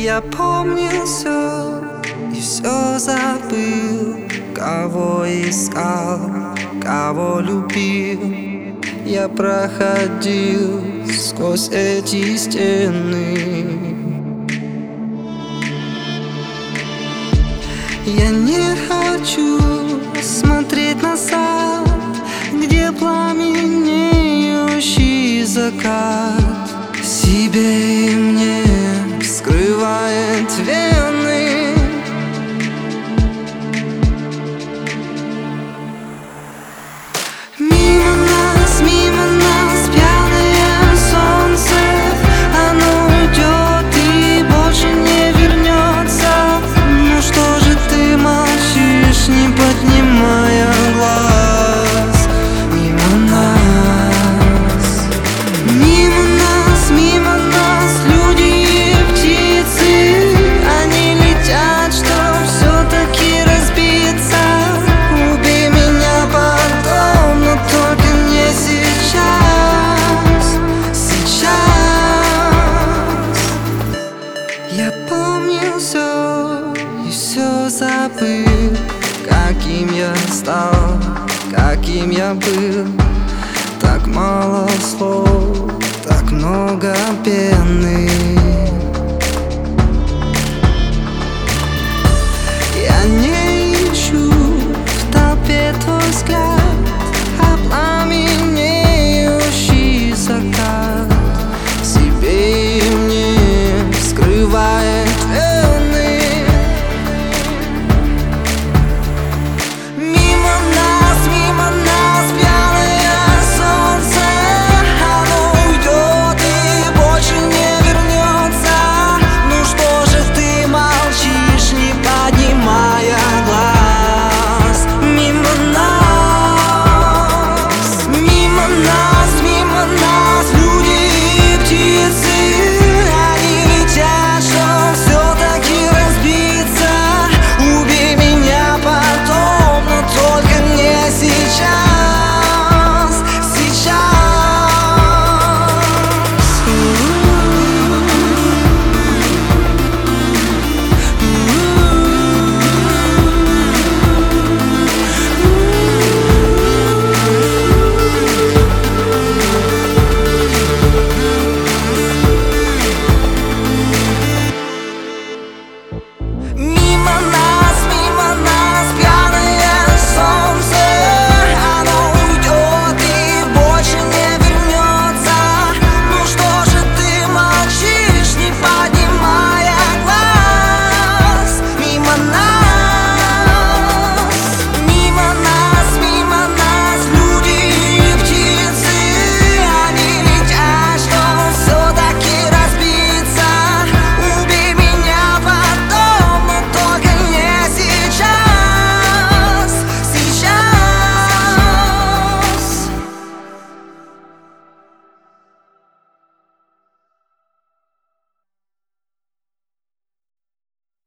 Я помнил все и все забыл. Кого искал, кого любил. Я проходил сквозь эти стены. Я не хочу смотреть назад, где пламенеющий закат себе и мне вскрывает вены. Мимо нас пьяное солнце, оно уйдет и больше не вернется. Ну что же ты молчишь, не поднимая глаз? Мимо нас люди и птицы, они летят, чтоб все-таки разбиться. Убей меня потом, но только не сейчас. Я помнил все и все забыл. Каким я стал, каким я был. Так мало слов, так много пены. Я не ищу в толпе твой взгляд.